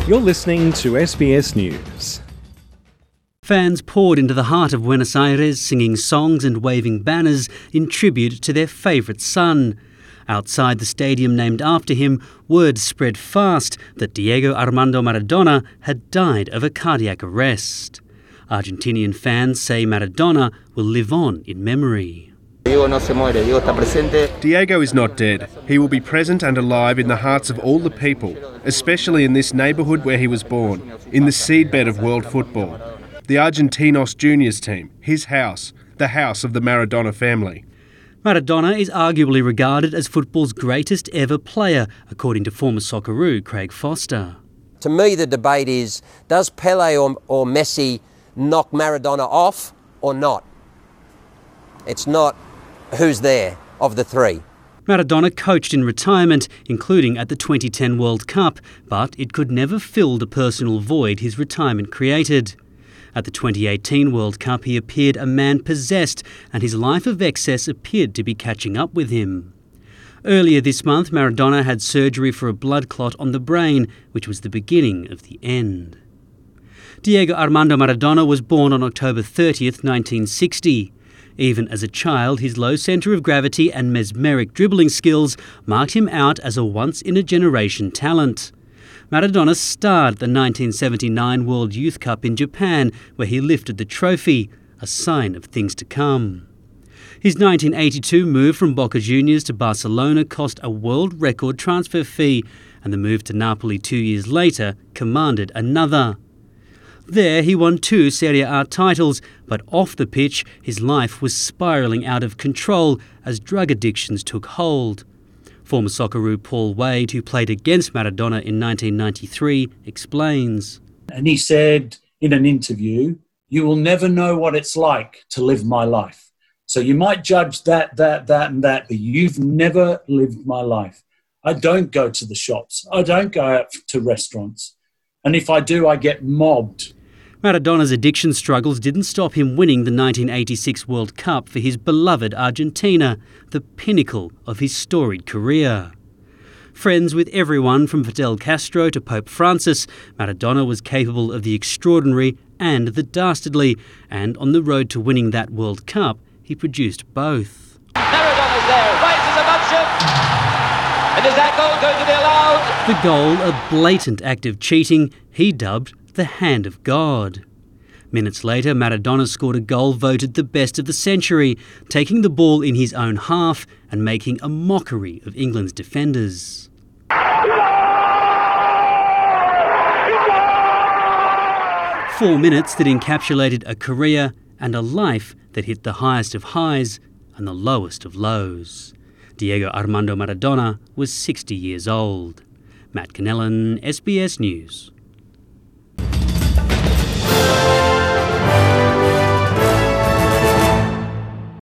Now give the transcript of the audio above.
You're listening to SBS News. Fans poured into the heart of Buenos Aires singing songs and waving banners in tribute to their favourite son. Outside the stadium named after him, word spread fast that Diego Armando Maradona had died of a cardiac arrest. Argentinian fans say Maradona will live on in memory. Diego is not dead. He will be present and alive in the hearts of all the people, especially in this neighbourhood where he was born, in the seedbed of world football. The Argentinos Juniors team, his house, the house of the Maradona family. Maradona is arguably regarded as football's greatest ever player, according to former Socceroo Craig Foster. To me, the debate is, does Pele or Messi knock Maradona off or not? It's not who's there of the three. Maradona coached in retirement, including at the 2010 World Cup, but it could never fill the personal void his retirement created. At the 2018 World Cup, he appeared a man possessed, and his life of excess appeared to be catching up with him. Earlier this month, Maradona had surgery for a blood clot on the brain, which was the beginning of the end. Diego Armando Maradona was born on October 30th, 1960. Even as a child, his low centre of gravity and mesmeric dribbling skills marked him out as a once-in-a-generation talent. Maradona starred the 1979 World Youth Cup in Japan, where he lifted the trophy, a sign of things to come. His 1982 move from Boca Juniors to Barcelona cost a world record transfer fee, and the move to Napoli 2 years later commanded another. There he won 2 Serie A titles, but off the pitch his life was spiralling out of control as drug addictions took hold. Former Socceroo Paul Wade, who played against Maradona in 1993, explains. And he said in an interview, "You will never know what it's like to live my life. So you might judge that, and that, but you've never lived my life. I don't go to the shops. I don't go out to restaurants. And if I do, I get mobbed." Maradona's addiction struggles didn't stop him winning the 1986 World Cup for his beloved Argentina, the pinnacle of his storied career. Friends with everyone from Fidel Castro to Pope Francis, Maradona was capable of the extraordinary and the dastardly, and on the road to winning that World Cup, he produced both. Maradona's there, raises a motion, and is that goal going to be allowed? The goal, a blatant act of cheating, he dubbed the hand of God. Minutes later, Maradona scored a goal voted the best of the century, taking the ball in his own half and making a mockery of England's defenders. 4 minutes that encapsulated a career and a life that hit the highest of highs and the lowest of lows. Diego Armando Maradona was 60 years old. Matt Cannellan, SBS News.